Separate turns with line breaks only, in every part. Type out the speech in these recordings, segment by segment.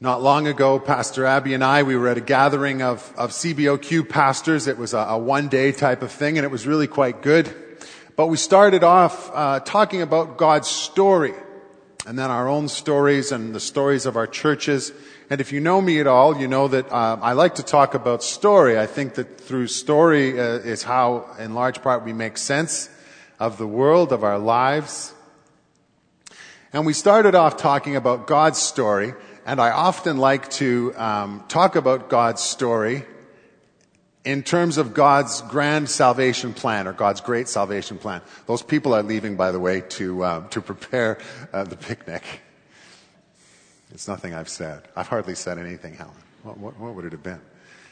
Not long ago, Pastor Abby and I, we were at a gathering of CBOQ pastors. It was a one-day type of thing, and it was really quite good. But we started off talking about God's story, and then our own stories and the stories of our churches. And if you know me at all, you know that I like to talk about story. I think that through story is how, in large part, we make sense of the world, of our lives. And we started off talking about God's story. And I often like to talk about God's story in terms of God's grand salvation plan or God's great salvation plan. Those people are leaving, by the way, to prepare the picnic. It's nothing I've said. I've hardly said anything, Helen. What would it have been?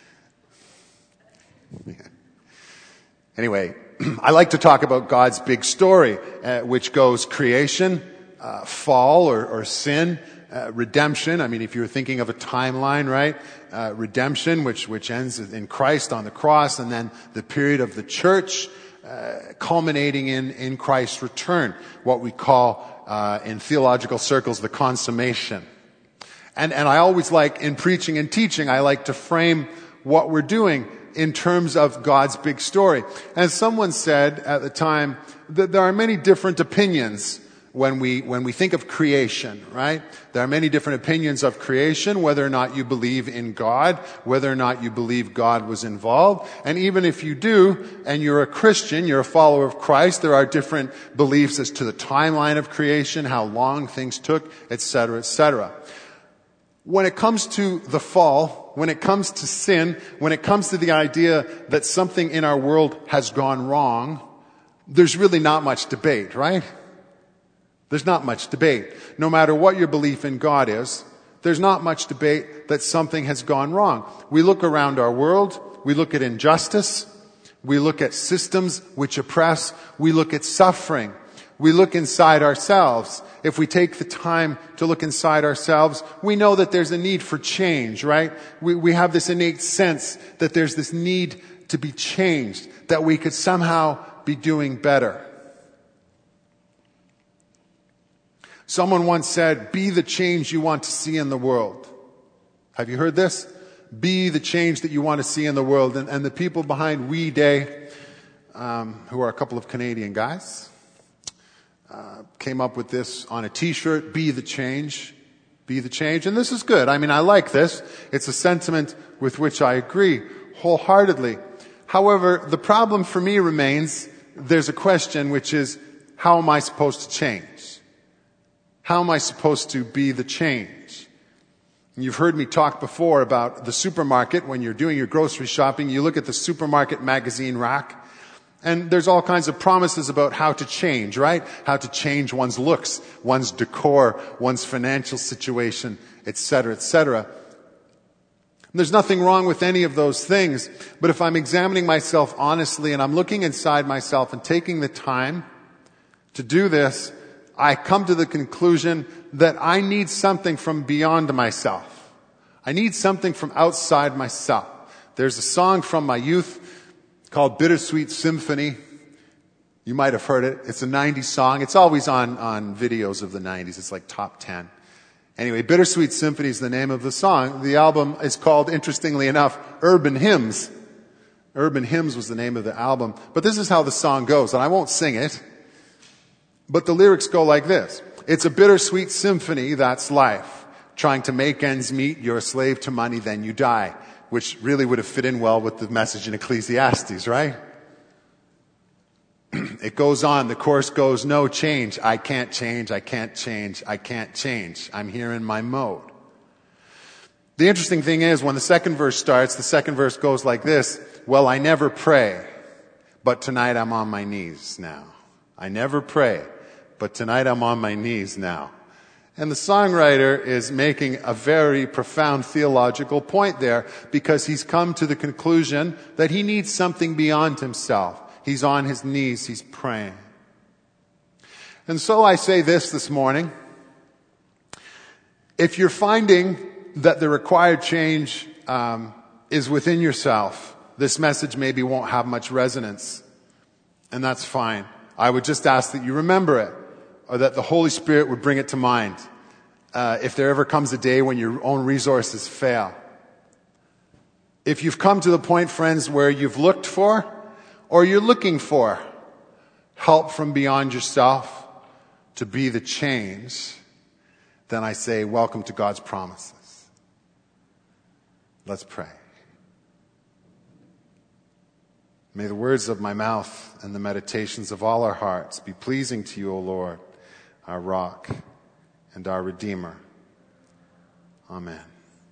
Yeah. Anyway, I like to talk about God's big story, which goes creation, fall or sin, redemption. I mean, if you're thinking of a timeline, right? Redemption, which ends in Christ on the cross, and then the period of the church, culminating in Christ's return, what we call, in theological circles, the consummation. And I always like, in preaching and teaching, I like to frame what we're doing in terms of God's big story. As someone said at the time, that there are many different opinions when we think of creation, right? There are many different opinions of creation, whether or not you believe in God, whether or not you believe God was involved. And even if you do, and you're a Christian, you're a follower of Christ, there are different beliefs as to the timeline of creation, how long things took, etc., etc. When it comes to the fall, when it comes to sin, when it comes to the idea that something in our world has gone wrong, there's really not much debate, right? There's not much debate. No matter what your belief in God is, there's not much debate that something has gone wrong. We look around our world, we look at injustice, we look at systems which oppress, we look at suffering, we look inside ourselves. If we take the time to look inside ourselves, we know that there's a need for change, right? We have this innate sense that there's this need to be changed, that we could somehow be doing better. Someone once said, be the change you want to see in the world. Have you heard this? Be the change that you want to see in the world. And the people behind We Day, who are a couple of Canadian guys, came up with this on a t-shirt, be the change, be the change. And this is good. I mean, I like this. It's a sentiment with which I agree wholeheartedly. However, the problem for me remains, there's a question which is, how am I supposed to change? How am I supposed to be the change? You've heard me talk before about the supermarket. When you're doing your grocery shopping, you look at the supermarket magazine rack, and there's all kinds of promises about how to change, right? How to change one's looks, one's decor, one's financial situation, etc., etc. There's nothing wrong with any of those things, but if I'm examining myself honestly and I'm looking inside myself and taking the time to do this, I come to the conclusion that I need something from beyond myself. I need something from outside myself. There's a song from my youth called Bittersweet Symphony. You might have heard it. It's a 90s song. It's always on videos of the 90s. It's like top 10. Anyway, Bittersweet Symphony is the name of the song. The album is called, interestingly enough, Urban Hymns. Urban Hymns was the name of the album. But this is how the song goes, and I won't sing it. But the lyrics go like this. It's a bittersweet symphony, that's life. Trying to make ends meet, you're a slave to money, then you die. Which really would have fit in well with the message in Ecclesiastes, right? It goes on, the chorus goes, no change, I can't change, I can't change, I can't change. I'm here in my mode. The interesting thing is, when the second verse starts, the second verse goes like this. Well, I never pray, but tonight I'm on my knees now. I never pray, but tonight I'm on my knees now. And the songwriter is making a very profound theological point there, because he's come to the conclusion that he needs something beyond himself. He's on his knees, he's praying. And so I say this morning. If you're finding that the required change is within yourself, this message maybe won't have much resonance. And that's fine. I would just ask that you remember it, or that the Holy Spirit would bring it to mind. if there ever comes a day when your own resources fail. If you've come to the point, friends, where you've looked for or you're looking for help from beyond yourself to be the change, then I say, welcome to God's promises. Let's pray. May the words of my mouth and the meditations of all our hearts be pleasing to you, O Lord, our rock and our Redeemer. Amen.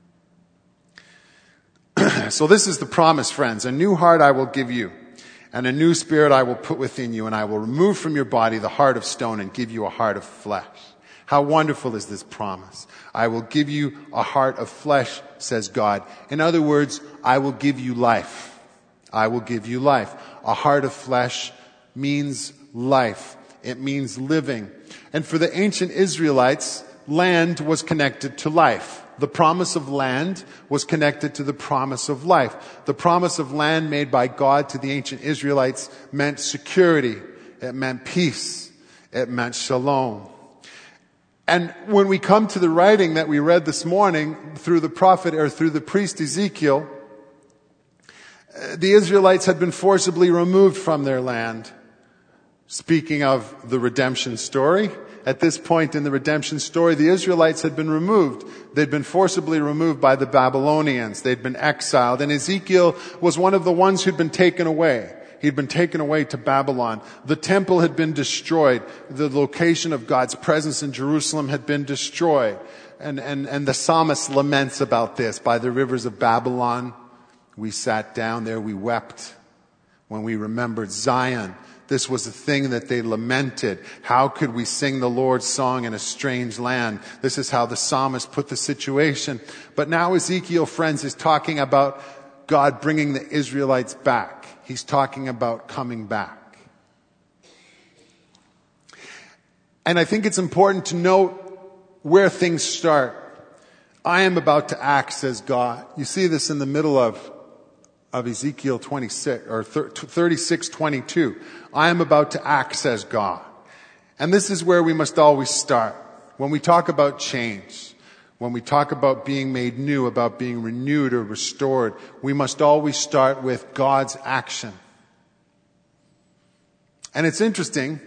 So this is the promise, friends. A new heart I will give you, and a new spirit I will put within you, and I will remove from your body the heart of stone and give you a heart of flesh. How wonderful is this promise? I will give you a heart of flesh, says God. In other words, I will give you life. I will give you life. A heart of flesh means life. It means living. And for the ancient Israelites, land was connected to life. The promise of land was connected to the promise of life. The promise of land made by God to the ancient Israelites meant security. It meant peace. It meant shalom. And when we come to the writing that we read this morning through the prophet or through the priest Ezekiel, the Israelites had been forcibly removed from their land. Speaking of the redemption story, at this point in the redemption story, the Israelites had been removed. They'd been forcibly removed by the Babylonians. They'd been exiled. And Ezekiel was one of the ones who'd been taken away. He'd been taken away to Babylon. The temple had been destroyed. The location of God's presence in Jerusalem had been destroyed. And the psalmist laments about this. By the rivers of Babylon, we sat down there, we wept when we remembered Zion. This was the thing that they lamented. How could we sing the Lord's song in a strange land? This is how the psalmist put the situation. But now Ezekiel, friends, is talking about God bringing the Israelites back. He's talking about coming back. And I think it's important to note where things start. I am about to act, says God. You see this in the middle of Ezekiel 26 or 36:22. I am about to act, says God. And this is where we must always start. When we talk about change, when we talk about being made new, about being renewed or restored, we must always start with God's action. And it's interesting,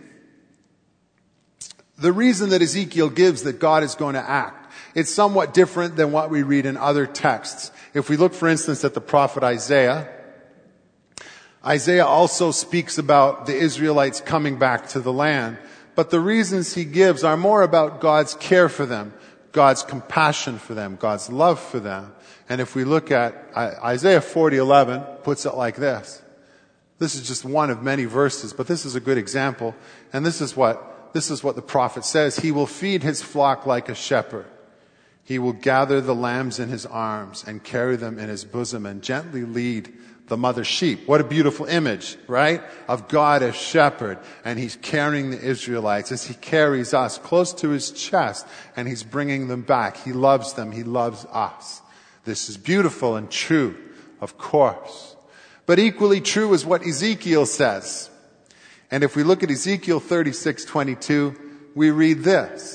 the reason that Ezekiel gives that God is going to act, it's somewhat different than what we read in other texts. If we look, for instance, at the prophet Isaiah, Isaiah also speaks about the Israelites coming back to the land. But the reasons he gives are more about God's care for them, God's compassion for them, God's love for them. And if we look at Isaiah 40:11, puts it like this. This is just one of many verses, but this is a good example. And this is what the prophet says. He will feed his flock like a shepherd. He will gather the lambs in his arms and carry them in his bosom and gently lead the mother sheep. What a beautiful image, right? Of God as shepherd. And he's carrying the Israelites as he carries us close to his chest and he's bringing them back. He loves them. He loves us. This is beautiful and true, of course. But equally true is what Ezekiel says. And if we look at Ezekiel 36:22, we read this.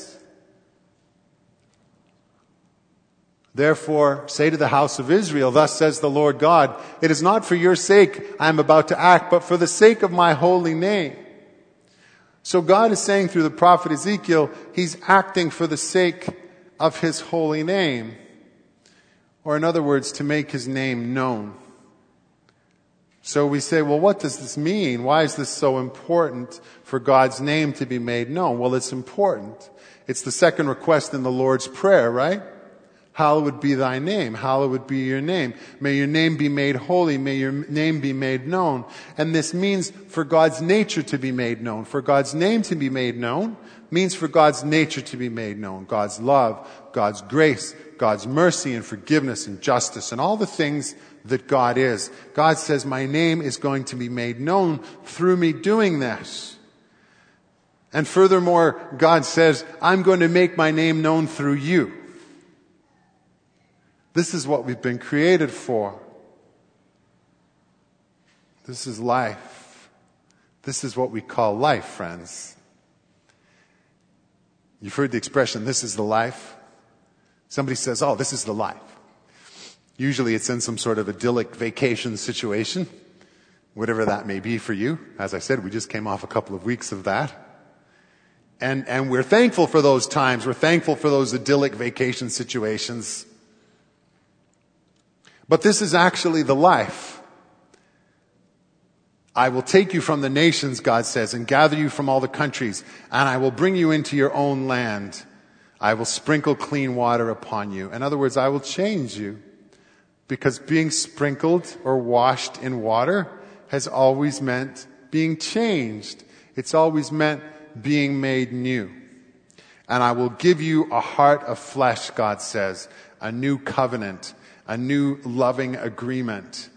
Therefore, say to the house of Israel, thus says the Lord God, it is not for your sake I am about to act, but for the sake of my holy name. So God is saying through the prophet Ezekiel, he's acting for the sake of his holy name. Or in other words, to make his name known. So we say, well, what does this mean? Why is this so important for God's name to be made known? Well, it's important. It's the second request in the Lord's Prayer, right? Hallowed be thy name. Hallowed be your name. May your name be made holy. May your name be made known. And this means for God's nature to be made known. For God's name to be made known means for God's nature to be made known. God's love, God's grace, God's mercy and forgiveness and justice and all the things that God is. God says, my name is going to be made known through me doing this. And furthermore, God says, I'm going to make my name known through you. This is what we've been created for. This is life. This is what we call life, friends. You've heard the expression, this is the life. Somebody says, oh, this is the life. Usually it's in some sort of idyllic vacation situation, whatever that may be for you. As I said, we just came off a couple of weeks of that. And we're thankful for those times. We're thankful for those idyllic vacation situations. But this is actually the life. I will take you from the nations, God says, and gather you from all the countries, and I will bring you into your own land. I will sprinkle clean water upon you. In other words, I will change you. Because being sprinkled or washed in water has always meant being changed. It's always meant being made new. And I will give you a heart of flesh, God says, a new covenant, a new loving agreement.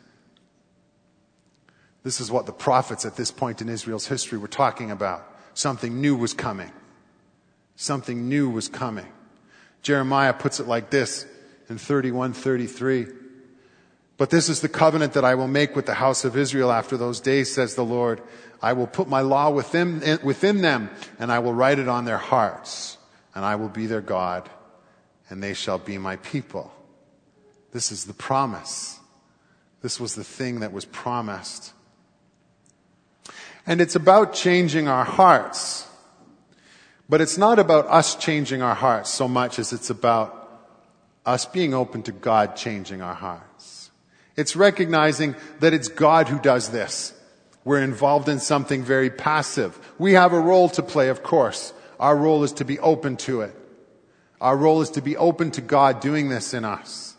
This is what the prophets at this point in Israel's history were talking about. Something new was coming. Something new was coming. Jeremiah puts it like this in 31:33. But this is the covenant that I will make with the house of Israel after those days, says the Lord. I will put my law within them, and I will write it on their hearts, and I will be their God, and they shall be my people. This is the promise. This was the thing that was promised. And it's about changing our hearts. But it's not about us changing our hearts so much as it's about us being open to God changing our hearts. It's recognizing that it's God who does this. We're involved in something very passive. We have a role to play, of course. Our role is to be open to it. Our role is to be open to God doing this in us.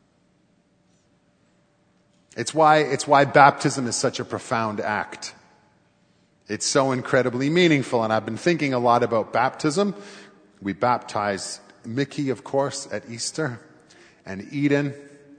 It's why baptism is such a profound act. It's so incredibly meaningful, and I've been thinking a lot about baptism. We baptized Mickey, of course, at Easter, and Eden.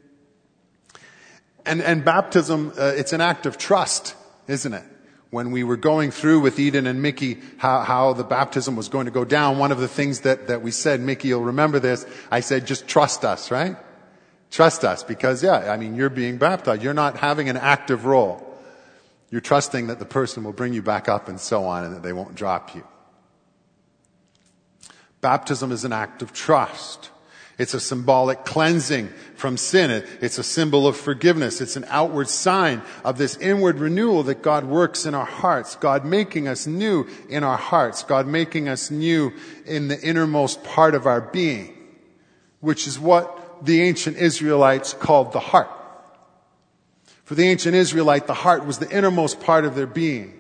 And baptism, it's an act of trust, isn't it? When we were going through with Eden and Mickey how the baptism was going to go down, one of the things that we said, Mickey, you'll remember this, I said, just trust us, right? Trust us, because you're being baptized. You're not having an active role. You're trusting that the person will bring you back up and so on, and that they won't drop you. Baptism is an act of trust. It's a symbolic cleansing from sin. It's a symbol of forgiveness. It's an outward sign of this inward renewal that God works in our hearts. God making us new in our hearts. God making us new in the innermost part of our being, which is what the ancient Israelites called the heart. For the ancient Israelite, the heart was the innermost part of their being.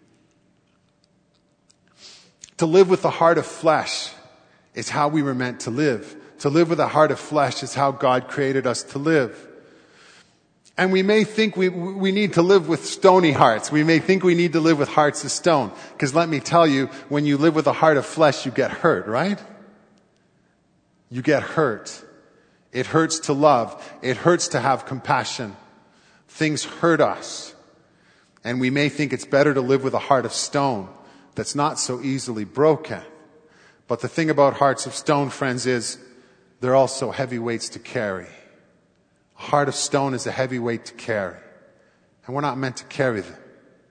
To live with the heart of flesh is how we were meant to live. To live with a heart of flesh is how God created us to live. And we may think we need to live with stony hearts. We may think we need to live with hearts of stone. Because let me tell you, when you live with a heart of flesh, you get hurt, right? You get hurt. It hurts to love. It hurts to have compassion. Things hurt us. And we may think it's better to live with a heart of stone that's not so easily broken. But the thing about hearts of stone, friends, is they're also heavy weights to carry. A heart of stone is a heavy weight to carry. And we're not meant to carry them.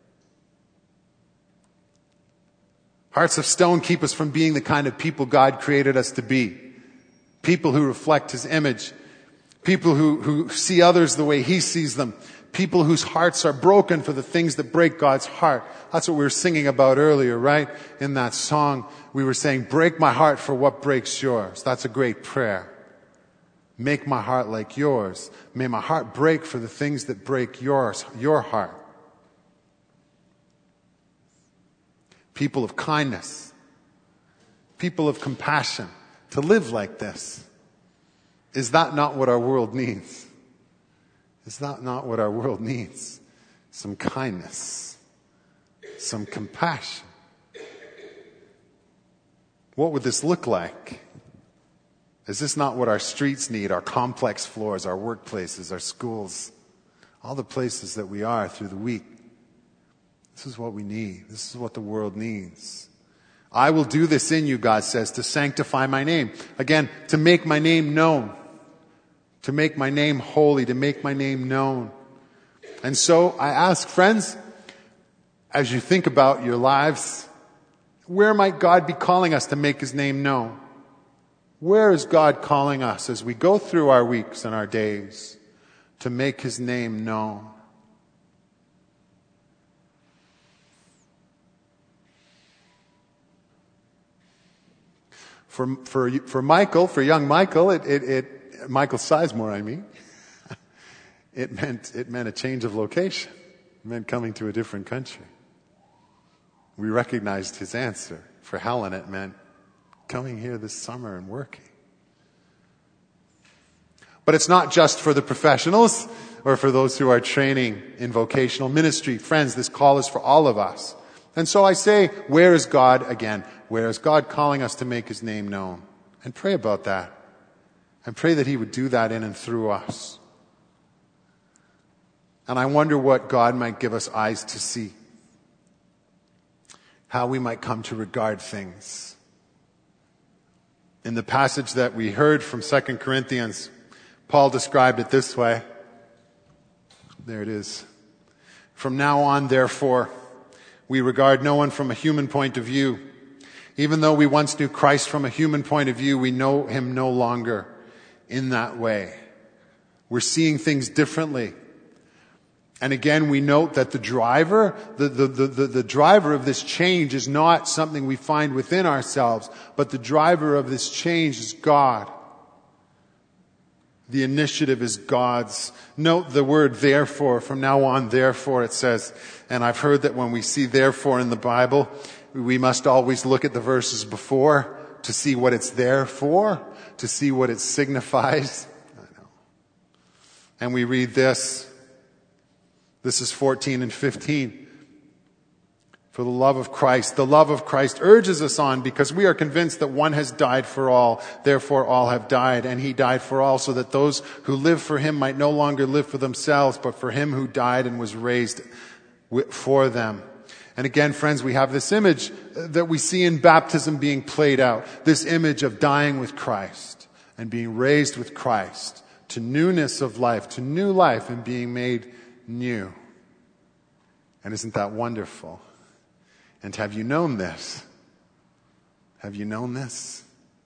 Hearts of stone keep us from being the kind of people God created us to be. People who reflect His image. People who see others the way He sees them. People whose hearts are broken for the things that break God's heart. That's what we were singing about earlier, right? In that song, we were saying, break my heart for what breaks yours. That's a great prayer. Make my heart like yours. May my heart break for the things that break your heart. People of kindness. People of compassion. To live like this. Is that not what our world needs? Is that not what our world needs? Some kindness. Some compassion. What would this look like? Is this not what our streets need, our complex floors, our workplaces, our schools, all the places that we are through the week? This is what we need. This is what the world needs. I will do this in you, God says, to sanctify my name. Again, to make my name known. To make my name holy, to make my name known. And so I ask, friends, as you think about your lives, where might God be calling us to make His name known? Where is God calling us as we go through our weeks and our days to make His name known? For Michael, for young Michael, Michael Sizemore, I mean, it meant a change of location. It meant coming to a different country. We recognized his answer. For Helen, it meant coming here this summer and working. But it's not just for the professionals or for those who are training in vocational ministry. Friends, this call is for all of us. And so I say, where is God again? Where is God calling us to make His name known? And pray about that. And pray that He would do that in and through us. And I wonder what God might give us eyes to see. How we might come to regard things. In the passage that we heard from 2 Corinthians, Paul described it this way. There it is. From now on, therefore, we regard no one from a human point of view. Even though we once knew Christ from a human point of view, we know Him no longer in that way. We're seeing things differently. And again, we note that the driver of this change is not something we find within ourselves, but the driver of this change is God. The initiative is God's. Note the word therefore. From now on, therefore, it says, and I've heard that when we see therefore in the Bible, we must always look at the verses before to see what it's there for, to see what it signifies. I know. And we read this. This is 14 and 15. For the love of Christ urges us on because we are convinced that one has died for all. Therefore all have died, and He died for all so that those who live for Him might no longer live for themselves, but for Him who died and was raised for them. And again, friends, we have this image that we see in baptism being played out. This image of dying with Christ and being raised with Christ to newness of life, to new life and being made new. And isn't that wonderful? And have you known this? Have you known this?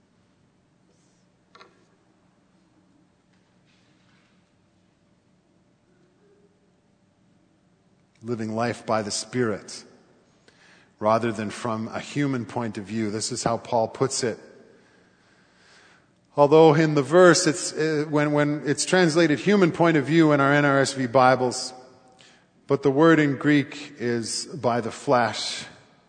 Living life by the Spirit rather than from a human point of view. This is how Paul puts it. Although in the verse, when it's translated human point of view in our NRSV Bibles, but the word in Greek is by the flesh.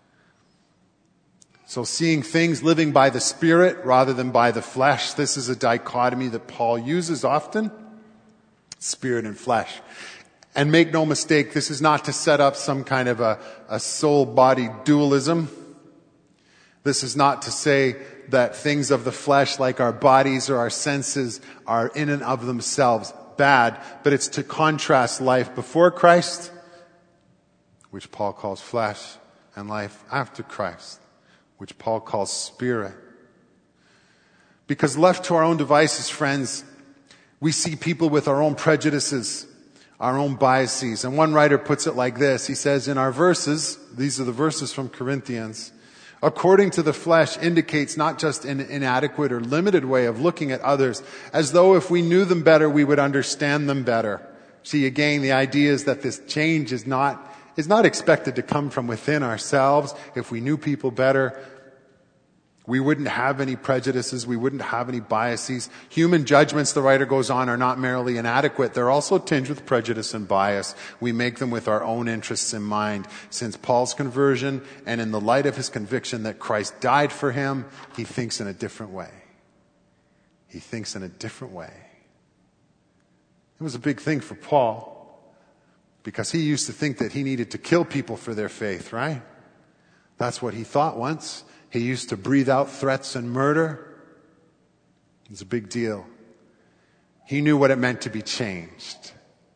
So seeing things living by the Spirit rather than by the flesh, this is a dichotomy that Paul uses often. Spirit and flesh. And make no mistake, this is not to set up some kind of a soul-body dualism. This is not to say that things of the flesh like our bodies or our senses are in and of themselves bad, but it's to contrast life before Christ, which Paul calls flesh, and life after Christ, which Paul calls spirit. Because left to our own devices, friends, we see people with our own prejudices, our own biases. And one writer puts it like this. He says, in our verses, these are the verses from Corinthians, according to the flesh indicates not just an inadequate or limited way of looking at others, as though if we knew them better, we would understand them better. See, again, the idea is that this change is not expected to come from within ourselves. If we knew people better, we wouldn't have any prejudices. We wouldn't have any biases. Human judgments, the writer goes on, are not merely inadequate. They're also tinged with prejudice and bias. We make them with our own interests in mind. Since Paul's conversion and in the light of his conviction that Christ died for him, he thinks in a different way. He thinks in a different way. It was a big thing for Paul because he used to think that he needed to kill people for their faith, right? That's what he thought once. He used to breathe out threats and murder. It was a big deal. He knew what it meant to be changed.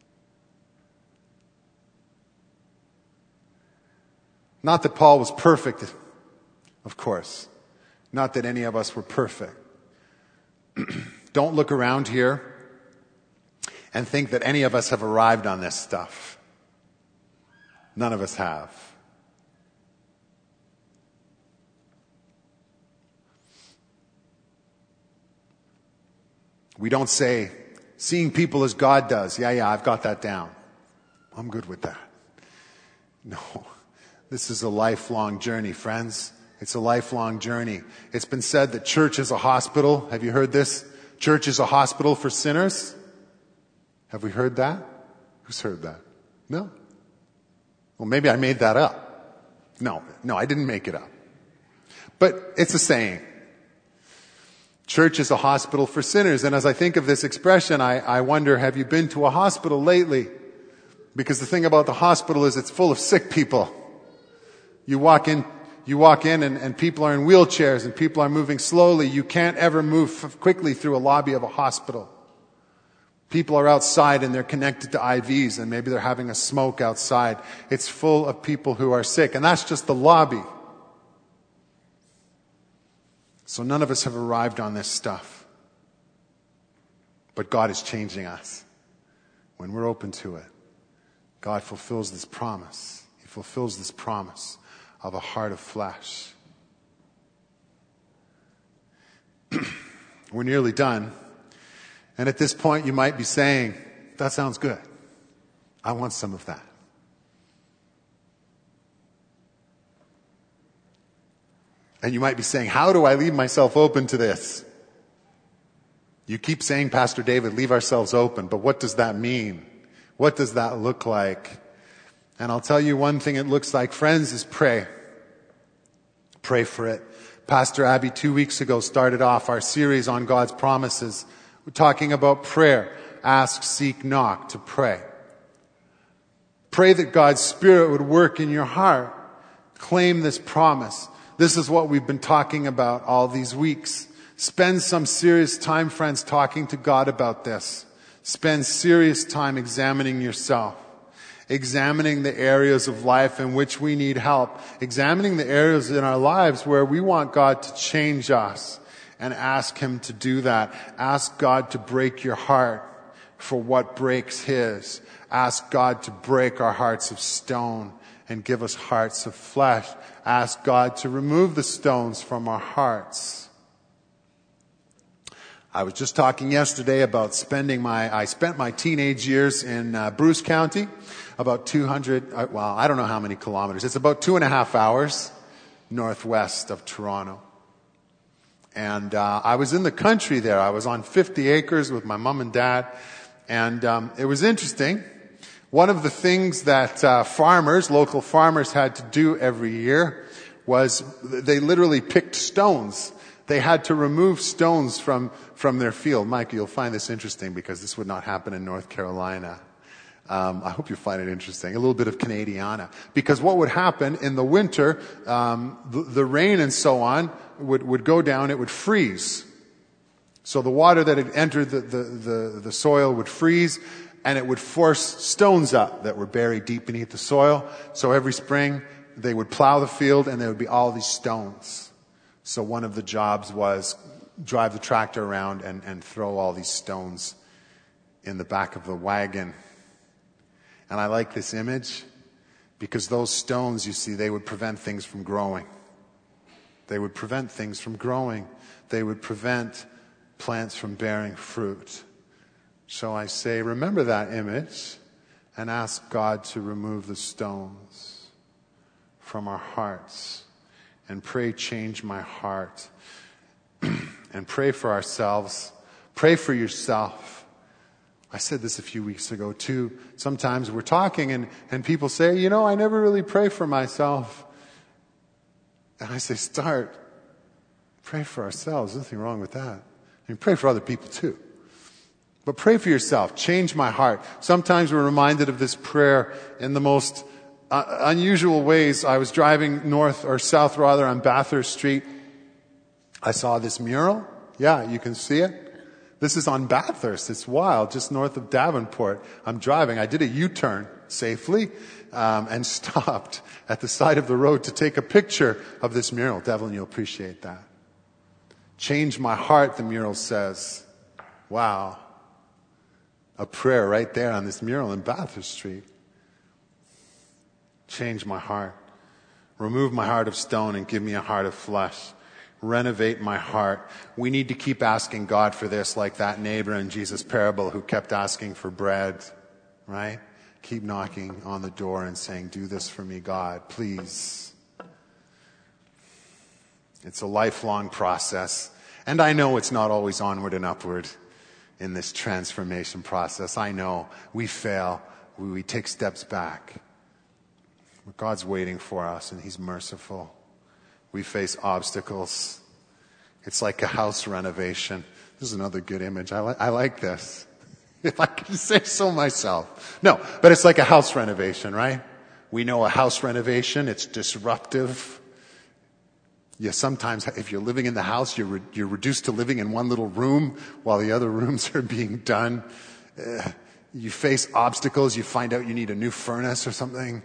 Not that Paul was perfect, of course. Not that any of us were perfect. Don't look around here and think that any of us have arrived on this stuff. None of us have. We don't say, seeing people as God does. Yeah, I've got that down. I'm good with that. No, this is a lifelong journey, friends. It's a lifelong journey. It's been said that church is a hospital. Have you heard this? Church is a hospital for sinners. Have we heard that? Who's heard that? No? Well, maybe I made that up. No, I didn't make it up. But it's a saying. Church is a hospital for sinners. And as I think of this expression, I wonder, have you been to a hospital lately? Because the thing about the hospital is it's full of sick people. You walk in and people are in wheelchairs and people are moving slowly. You can't ever move quickly through a lobby of a hospital. People are outside and they're connected to IVs and maybe they're having a smoke outside. It's full of people who are sick, and that's just the lobby. So none of us have arrived on this stuff. But God is changing us. When we're open to it, God fulfills this promise. He fulfills this promise of a heart of flesh. We're nearly done. And at this point, you might be saying, that sounds good. I want some of that. And you might be saying, how do I leave myself open to this? You keep saying, Pastor David, leave ourselves open. But what does that mean? What does that look like? And I'll tell you one thing it looks like, friends, is pray. Pray for it. Pastor Abby 2 weeks ago started off our series on God's promises. We're talking about prayer. Ask, seek, knock, to pray. Pray that God's Spirit would work in your heart. Claim this promise. This is what we've been talking about all these weeks. Spend some serious time, friends, talking to God about this. Spend serious time examining yourself. Examining the areas of life in which we need help. Examining the areas in our lives where we want God to change us. And ask Him to do that. Ask God to break your heart for what breaks His. Ask God to break our hearts of stone and give us hearts of flesh. Ask God to remove the stones from our hearts. I was just talking yesterday about I spent my teenage years in Bruce County, about 200, I don't know how many kilometers. It's about 2.5 hours northwest of Toronto. And I was in the country there. I was on 50 acres with my mom and dad. And it was interesting. One of the things that local farmers had to do every year was they literally picked stones. They had to remove stones from their field. Mike, you'll find this interesting because this would not happen in North Carolina. I hope you find it interesting. A little bit of Canadiana. Because what would happen in the winter, the rain and so on would go down, it would freeze. So the water that had entered the soil would freeze, and it would force stones up that were buried deep beneath the soil. So every spring, they would plow the field, and there would be all these stones. So one of the jobs was drive the tractor around and throw all these stones in the back of the wagon. And I like this image because those stones, you see, they would prevent things from growing. They would prevent things from growing. They would prevent plants from bearing fruit. So I say, remember that image and ask God to remove the stones from our hearts. And pray, change my heart. And pray for ourselves. Pray for yourself. I said this a few weeks ago too. Sometimes we're talking and people say, I never really pray for myself. And I say, start. Pray for ourselves. There's nothing wrong with that. Pray for other people too. But pray for yourself. Change my heart. Sometimes we're reminded of this prayer in the most unusual ways. I was driving north or south rather on Bathurst Street. I saw this mural. Yeah, you can see it. This is on Bathurst. It's wild, just north of Davenport. I'm driving. I did a U-turn safely and stopped at the side of the road to take a picture of this mural. Devlin, you'll appreciate that. Change my heart, the mural says. Wow. A prayer right there on this mural in Bathurst Street. Change my heart. Remove my heart of stone and give me a heart of flesh. Renovate my heart. We need to keep asking God for this, like that neighbor in Jesus' parable who kept asking for bread, right? Keep knocking on the door and saying, do this for me, God, please. It's a lifelong process. And I know it's not always onward and upward in this transformation process. I know we fail. We take steps back. But God's waiting for us, and He's merciful. We face obstacles. It's like a house renovation. This is another good image. I like this. If I can say so myself. No, but it's like a house renovation, right? We know a house renovation, it's disruptive. Yeah, sometimes if you're living in the house, you're reduced to living in one little room while the other rooms are being done. You face obstacles, you find out you need a new furnace or something.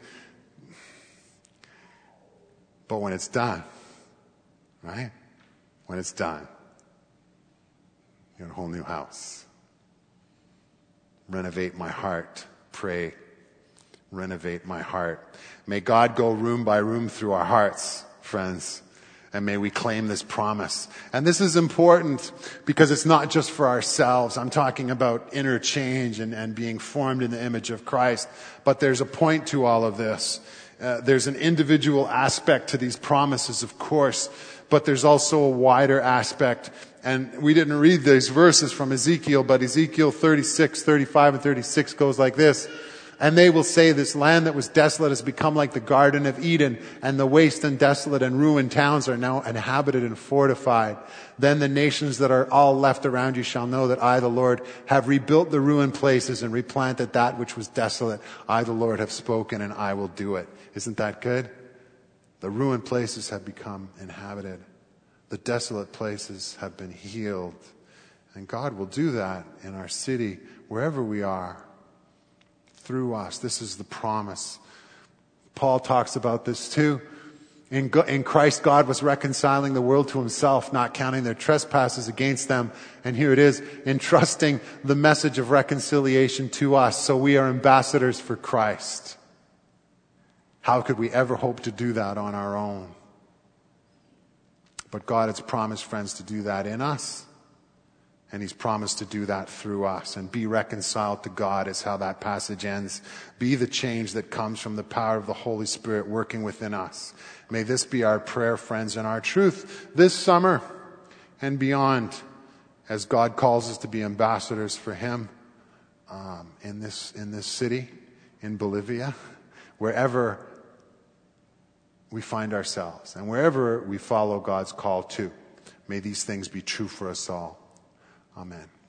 But when it's done, right? When it's done, you're in a whole new house. Renovate my heart. Pray. Renovate my heart. May God go room by room through our hearts, friends. And may we claim this promise. And this is important because it's not just for ourselves. I'm talking about inner change and being formed in the image of Christ. But there's a point to all of this. There's an individual aspect to these promises, of course, but there's also a wider aspect. And we didn't read these verses from Ezekiel, but Ezekiel 36, 35, and 36 goes like this. And they will say, this land that was desolate has become like the Garden of Eden, and the waste and desolate and ruined towns are now inhabited and fortified. Then the nations that are all left around you shall know that I, the Lord, have rebuilt the ruined places and replanted that which was desolate. I, the Lord, have spoken, and I will do it. Isn't that good? The ruined places have become inhabited. The desolate places have been healed. And God will do that in our city, wherever we are, through us. This is the promise. Paul talks about this too. In Christ, God was reconciling the world to Himself, not counting their trespasses against them. And here it is, entrusting the message of reconciliation to us. So we are ambassadors for Christ. How could we ever hope to do that on our own? But God has promised, friends, to do that in us. And He's promised to do that through us. And be reconciled to God is how that passage ends. Be the change that comes from the power of the Holy Spirit working within us. May this be our prayer, friends, and our truth this summer and beyond, as God calls us to be ambassadors for Him in this city, in Bolivia, wherever we find ourselves and wherever we follow God's call to. May these things be true for us all. Amen.